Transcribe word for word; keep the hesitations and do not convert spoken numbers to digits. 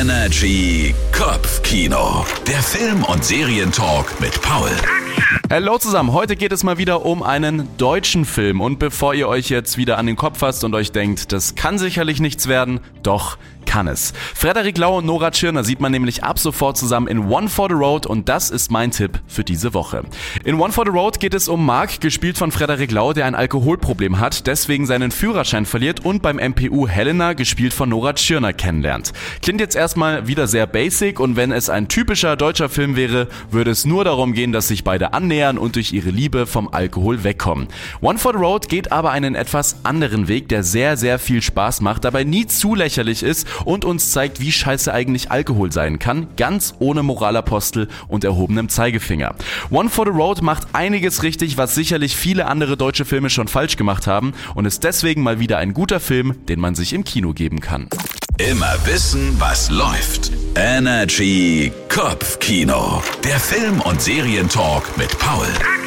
Energy Kopfkino. Der Film- und Serientalk mit Paul. Hallo zusammen, heute geht es mal wieder um einen deutschen Film. Und bevor ihr euch jetzt wieder an den Kopf fasst und euch denkt, das kann sicherlich nichts werden, doch kann es. Frederik Lau und Nora Tschirner sieht man nämlich ab sofort zusammen in One for the Road und das ist mein Tipp für diese Woche. In One for the Road geht es um Marc, gespielt von Frederik Lau, der ein Alkoholproblem hat, deswegen seinen Führerschein verliert und beim M P U Helena, gespielt von Nora Tschirner, kennenlernt. Klingt jetzt erstmal wieder sehr basic und wenn es ein typischer deutscher Film wäre, würde es nur darum gehen, dass sich beide annähern und durch ihre Liebe vom Alkohol wegkommen. One for the Road geht aber einen etwas anderen Weg, der sehr, sehr viel Spaß macht, dabei nie zu lächerlich ist und uns zeigt, wie scheiße eigentlich Alkohol sein kann, ganz ohne Moralapostel und erhobenem Zeigefinger. One for the Road macht einiges richtig, was sicherlich viele andere deutsche Filme schon falsch gemacht haben und ist deswegen mal wieder ein guter Film, den man sich im Kino geben kann. Immer wissen, was läuft. Energy Kopfkino. Der Film- und Serientalk mit Paul.